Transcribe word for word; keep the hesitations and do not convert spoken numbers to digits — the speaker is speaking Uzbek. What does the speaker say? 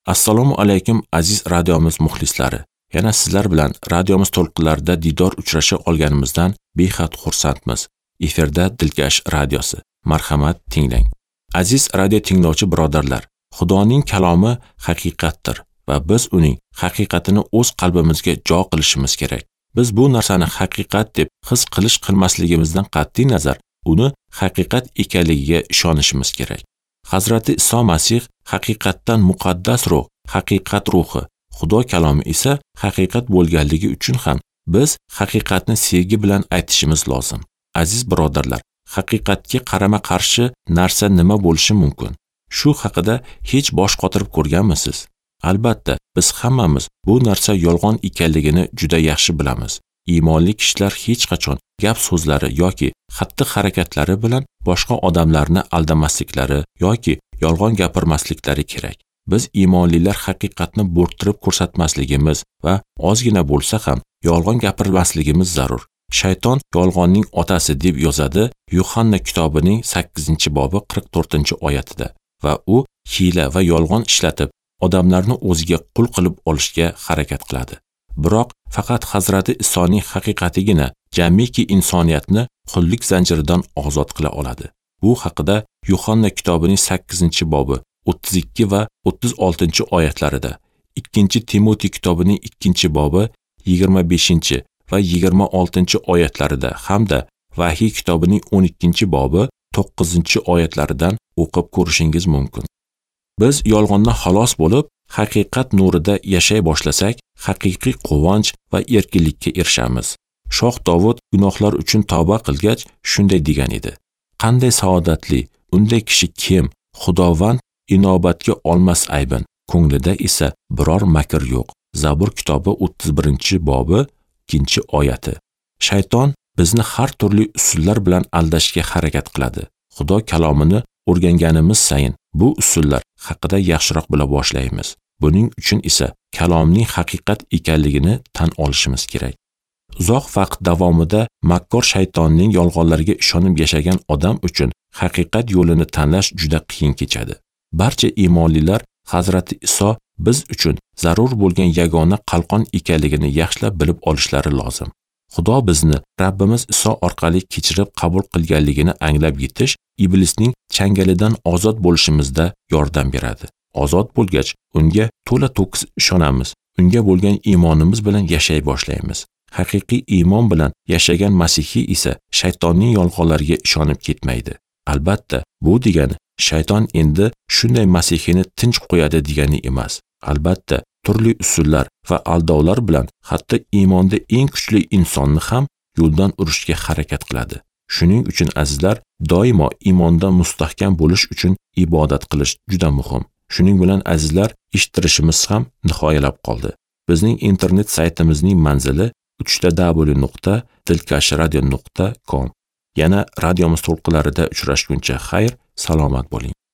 Assalomu alaykum aziz radiomiz muxlislari. Yana sizlar bilan radiomiz to'lqinlarida diydor uchrasha olganimizdan behad xursandmiz. Efirda Dilkash radiosi. Marhamat tinglang. Aziz radio tinglovchi birodarlar, Xudoning kalomi haqiqatdir va biz uning haqiqatini o'z qalbimizga jo qilishimiz kerak. Biz bu narsani haqiqat deb his qilish qilmasligimizdan qat'iy nazar, uni haqiqat ekanligiga ishonishimiz kerak. Hazrati Iso Masih haqiqatdan muqaddas ruh, haqiqat ruhi, Xudo kalomi esa haqiqat bo'lganligi uchun ham biz haqiqatni sevgi bilan aytishimiz lozim. Aziz birodarlar, haqiqatga qarama-qarshi narsa nima bo'lishi mumkin? Shu haqida hech bosh qotirib ko'rganmisiz? Albatta, biz hammamiz bu narsa yolg'on ekanligini juda yaxshi bilamiz. Iymonli kishilar hech qachon gap so'zlari yoki xatti-harakatlari bilan boshqa odamlarni aldamasliklari yoki yolg'on gapirmasliklari kerak. Biz iymonlilar haqiqatni bo'rttirib ko'rsatmasligimiz va ozgina bo'lsa ham yolg'on gapirmasligimiz zarur. Shayton yolg'onning otasi deb yozadi Yuhanna kitobining sakkizinchi bobi qirq to'rtinchi oyatida va u hiyla va yolg'on ishlatib odamlarni o'ziga qul qilib olishga harakat qiladi. Biroq faqat Hazrati Isoning haqiqatigina jamiki insoniyatni qullik zanjiridan ozod qila oladi. Bu haqida Yuhanna kitobining sakkizinchi bobi o'ttiz ikki va o'ttiz oltinchi oyatlarida, ikkinchi Timotiy kitobining ikkinchi bobi yigirma beshinchi va yigirma oltinchi oyatlarida hamda Vahiy kitobining o'n ikkinchi bobi to'qqizinchi oyatlaridan o'qib ko'rishingiz mumkin. Biz yolg'ondan xalos bo'lib, haqiqat nurida yashay boshlasak, haqiqiy quvonch va erkinlikka erishamiz. Shoh Davud gunohlar uchun tavba qilgach shunday degan edi: "Qanday saodatli, unday kishi kim? Xudovand inobatga olmas aybin, ko'nglida esa biror makr yo'q." Zabur kitobi o'ttiz birinchi bobi ikkinchi oyati. Shayton bizni har turli usullar bilan aldashga harakat qiladi. Xudo kalomini o'rganganimiz sayin bu usullar haqida yaxshiroq bila boshlaymiz. Buning uchun esa kalomning haqiqat ekanligini tan olishimiz kerak. Uzoq vaqt davomida makkor shaytonning yolg'onlariga ishonib yashagan odam uchun haqiqat yo'lini tanlash juda qiyin kechadi. Barcha iymonlilar Hazrati Iso biz uchun zarur bo'lgan yagona qalqon ekanligini yaxshilab bilib olishlari lozim. Xudo bizni Rabbimiz Iso orqali kechirib qabul qilganligini anglab yetish iblisning changalidan ozod bo'lishimizda yordam beradi. Ozod bo'lgach, unga to'la to'kis ishonamiz. Unga bo'lgan iymonimiz bilan yashay boshlaymiz. Haqiqiy iymon bilan yashagan Masihiy esa shaytonning yolg'onlariga ishonib ketmaydi. Albatta, bu degani shayton endi shunday Masihini tinch qo'yadi degani emas. Albatta, turli usullar va aldovlar bilan hatto iymonda eng kuchli insonni ham yo'ldan urishga harakat qiladi. Shuning uchun azizlar, doimo iymonda mustahkam bo'lish uchun ibodat qilish juda muhim. Shuning bilan azizlar, eshittirishimiz ham nihoyalab qoldi. Bizning internet saytimizning manzili uch w nuqta dilkashradio nuqta com. Yana radiomiz to'lqinlarida uchrashguncha xayr, salomat bo'ling.